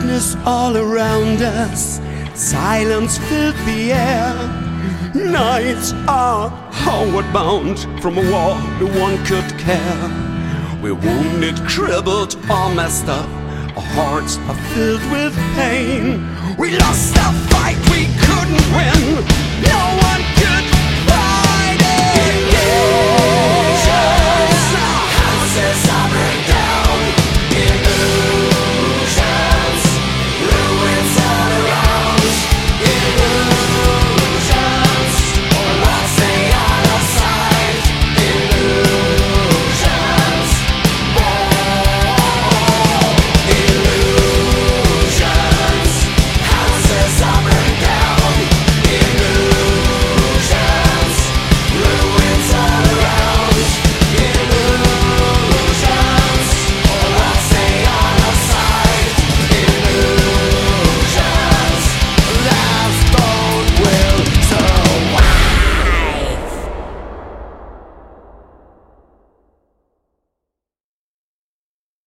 Darkness all around us, silence filled the air. Nights are homeward bound from a war no one could care. We're wounded, crippled, all messed up. Our hearts are filled with pain. We lost our fight, we couldn't win. No one could